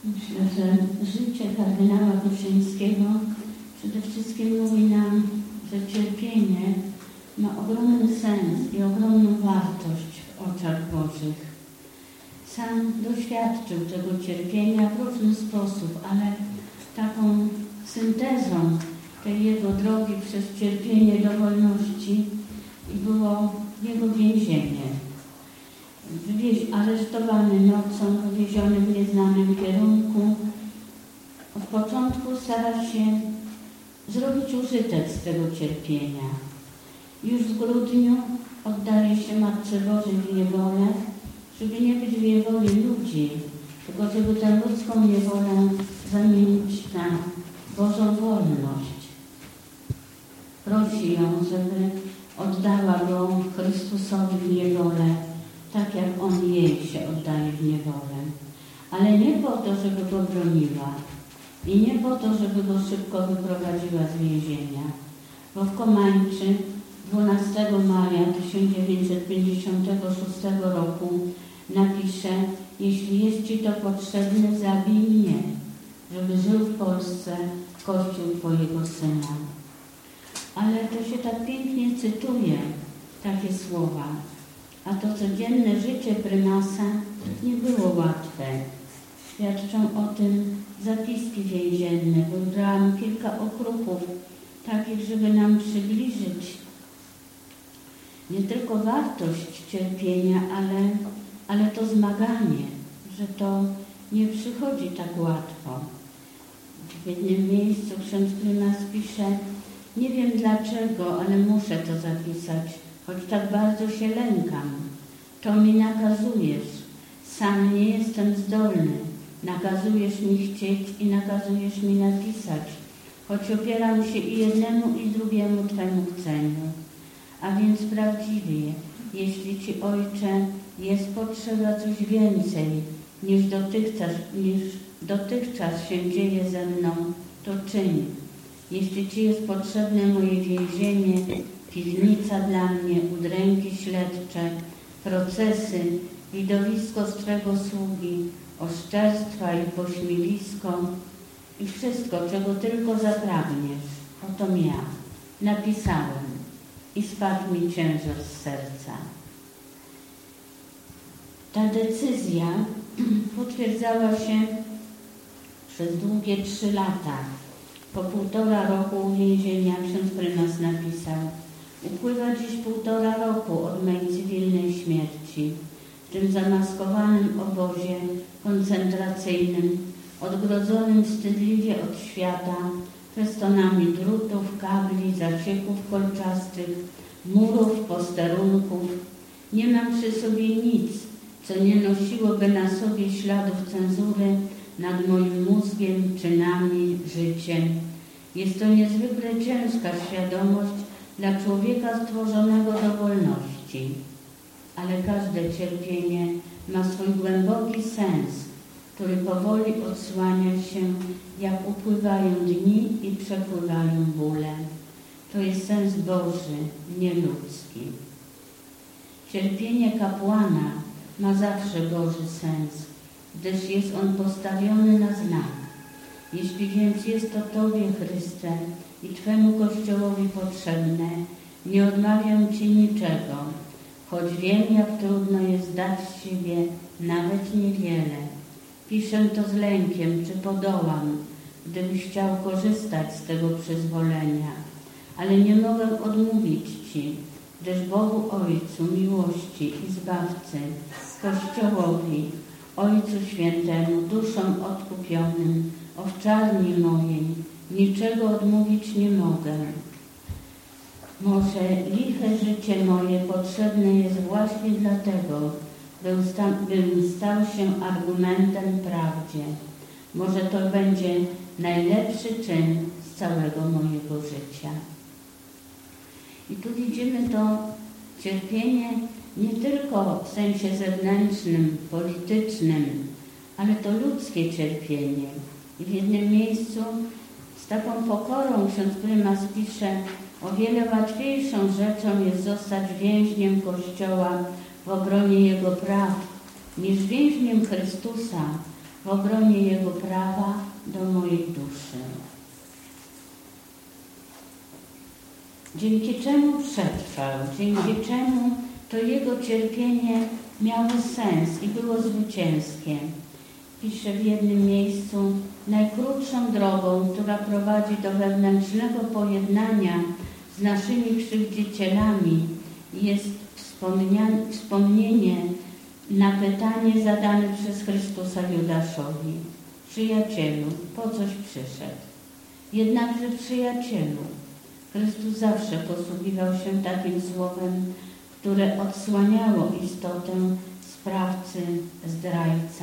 Myślę, że życie kardynała Wyszyńskiego przede wszystkim mówi nam, że cierpienie ma ogromny sens i ogromną wartość w oczach Bożych. Sam doświadczył tego cierpienia w różny sposób, ale taką syntezą tej jego drogi przez cierpienie do wolności było jego więzienie. Aresztowany nocą, wywieziony w nieznanym kierunku. Od początku stara się zrobić użytek z tego cierpienia. Już w grudniu oddaje się Matce Bożej w niewolę, żeby nie być w niewoli ludzi, tylko żeby tę ludzką niewolę zamienić na Bożą wolność. Prosi ją, żeby oddała go Chrystusowi w niewolę, tak jak On jej się oddaje w niewolę. Ale nie po to, żeby go broniła i nie po to, żeby go szybko wyprowadziła z więzienia, bo w Komańczy 12 maja 1956 roku napisze: jeśli jest Ci to potrzebne, zabij mnie, żeby żył w Polsce Kościół Twojego Syna. Ale to się tak pięknie cytuje, takie słowa. A to codzienne życie prymasa nie było łatwe. Świadczą o tym zapiski więzienne. Wybrałam kilka okruchów, takich, żeby nam przybliżyć nie tylko wartość cierpienia, ale to zmaganie, że to nie przychodzi tak łatwo. W jednym miejscu ksiądz prymas pisze: nie wiem dlaczego, ale muszę to zapisać, choć tak bardzo się lękam. To mi nakazujesz. Sam nie jestem zdolny. Nakazujesz mi chcieć i nakazujesz mi napisać, choć opieram się i jednemu i drugiemu Twemu chceniu. A więc prawdziwie, jeśli Ci, Ojcze, jest potrzeba coś więcej niż dotychczas się dzieje ze mną, to czyń. Jeśli Ci jest potrzebne moje więzienie, piwnica dla mnie, udręki śledcze, procesy, widowisko Twego sługi, oszczerstwa i pośmiewisko i wszystko, czego tylko zapragniesz, oto ja napisałem i spadł mi ciężar z serca. Ta decyzja potwierdzała się przez długie 3 lata. Po 1,5 roku uwięzienia ksiądz prymas napisał: upływa dziś 1,5 roku od mej cywilnej śmierci. W tym zamaskowanym obozie koncentracyjnym, odgrodzonym wstydliwie od świata, festonami drutów, kabli, zacieków kolczastych, murów, posterunków, nie mam przy sobie nic, co nie nosiłoby na sobie śladów cenzury nad moim mózgiem, czynami, życiem. Jest to niezwykle ciężka świadomość dla człowieka stworzonego do wolności. Ale każde cierpienie ma swój głęboki sens, który powoli odsłania się, jak upływają dni i przepływają bóle. To jest sens Boży, nie ludzki. Cierpienie kapłana ma zawsze Boży sens, gdyż jest on postawiony na znak. Jeśli więc jest to Tobie, Chryste, i Twemu Kościołowi potrzebne, nie odmawiam Ci niczego, choć wiem, jak trudno jest dać z siebie nawet niewiele. Piszę to z lękiem, czy podołam, gdybyś chciał korzystać z tego przyzwolenia, ale nie mogę odmówić Ci, gdyż Bogu Ojcu miłości i Zbawcy, Kościołowi, Ojcu Świętemu, duszom odkupionym, owczarni mojej, niczego odmówić nie mogę. Może liche życie moje potrzebne jest właśnie dlatego, bym stał się argumentem prawdzie. Może to będzie najlepszy czyn z całego mojego życia. I tu widzimy to cierpienie nie tylko w sensie zewnętrznym, politycznym, ale to ludzkie cierpienie. I w jednym miejscu z taką pokorą ksiądz prymas pisze: o wiele łatwiejszą rzeczą jest zostać więźniem Kościoła w obronie Jego praw, niż więźniem Chrystusa w obronie Jego prawa do mojej duszy. Dzięki czemu przetrwał, dzięki czemu to Jego cierpienie miało sens i było zwycięskie. Pisze w jednym miejscu: najkrótszą drogą, która prowadzi do wewnętrznego pojednania z naszymi krzywdzicielami, jest wspomnienie na pytanie zadane przez Chrystusa Judaszowi: przyjacielu, po coś przyszedł? Jednakże przyjacielu. Chrystus zawsze posługiwał się takim słowem, które odsłaniało istotę sprawcy, zdrajca.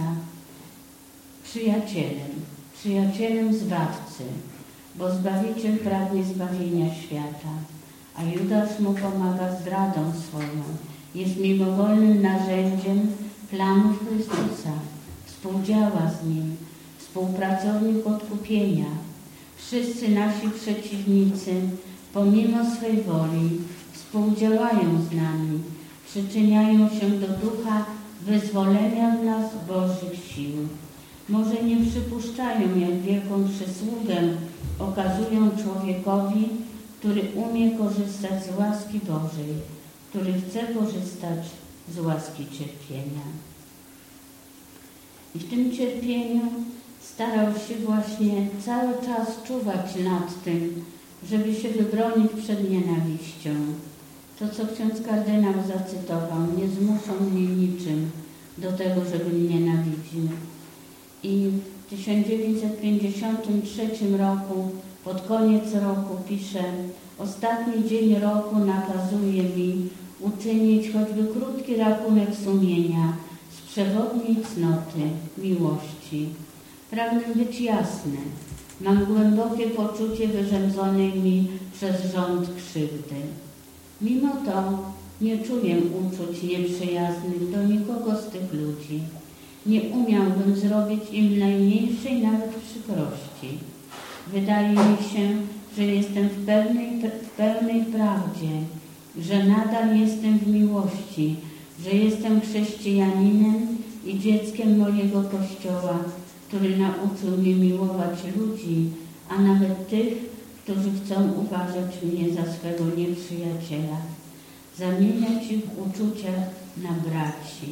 Przyjacielem Zbawcy, bo Zbawiciel pragnie zbawienia świata, a Judasz mu pomaga zdradą swoją. Jest mimowolnym narzędziem planów Chrystusa, współdziała z Nim, współpracownik odkupienia. Wszyscy nasi przeciwnicy, pomimo swej woli, współdziałają z nami, przyczyniają się do ducha wyzwolenia w nas Bożych sił. Może nie przypuszczają, jak wielką przysługę okazują człowiekowi, który umie korzystać z łaski Bożej, który chce korzystać z łaski cierpienia. I w tym cierpieniu starał się właśnie cały czas czuwać nad tym, żeby się wybronić przed nienawiścią. To, co ksiądz kardynał zacytował: nie zmuszą mnie niczym do tego, żebym nienawidził. I w 1953 roku, pod koniec roku pisze: ostatni dzień roku nakazuje mi uczynić choćby krótki rachunek sumienia z przewodniej cnoty, miłości. Pragnę być jasny. Mam głębokie poczucie wyrządzonej mi przez rząd krzywdy. Mimo to nie czuję uczuć nieprzyjaznych do nikogo z tych ludzi. Nie umiałbym zrobić im najmniejszej nawet przykrości. Wydaje mi się, że jestem w pełnej prawdzie, że nadal jestem w miłości, że jestem chrześcijaninem i dzieckiem mojego Kościoła, który nauczył mnie miłować ludzi, a nawet tych, którzy chcą uważać mnie za swego nieprzyjaciela, zamieniać ich w uczuciach na braci.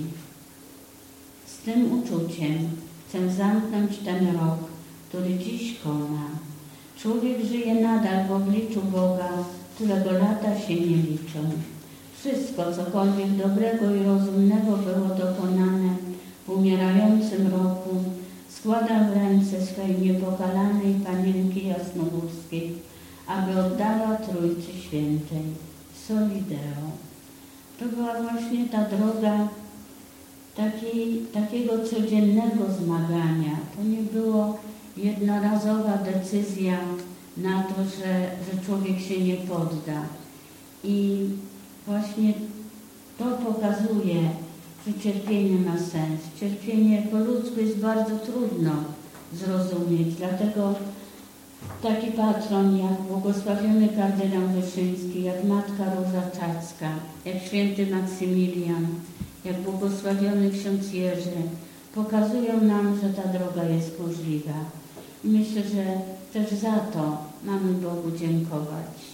Z tym uczuciem chcę zamknąć ten rok, który dziś kona. Człowiek żyje nadal w obliczu Boga, którego lata się nie liczą. Wszystko, cokolwiek dobrego i rozumnego było dokonane w umierającym roku, składam w ręce swej niepokalanej Panienki Jasnogórskiej, aby oddała Trójcy Świętej. Soli Deo. To była właśnie ta droga takiego codziennego zmagania. To nie było jednorazowa decyzja na to, że człowiek się nie podda. I właśnie to pokazuje, że cierpienie ma sens. Cierpienie po ludzku jest bardzo trudno zrozumieć, dlatego taki patron jak błogosławiony kardynał Wyszyński, jak Matka Róża Czacka, jak święty Maksymilian, jak błogosławiony ksiądz Jerzy pokazują nam, że ta droga jest możliwa. I myślę, że też za to mamy Bogu dziękować.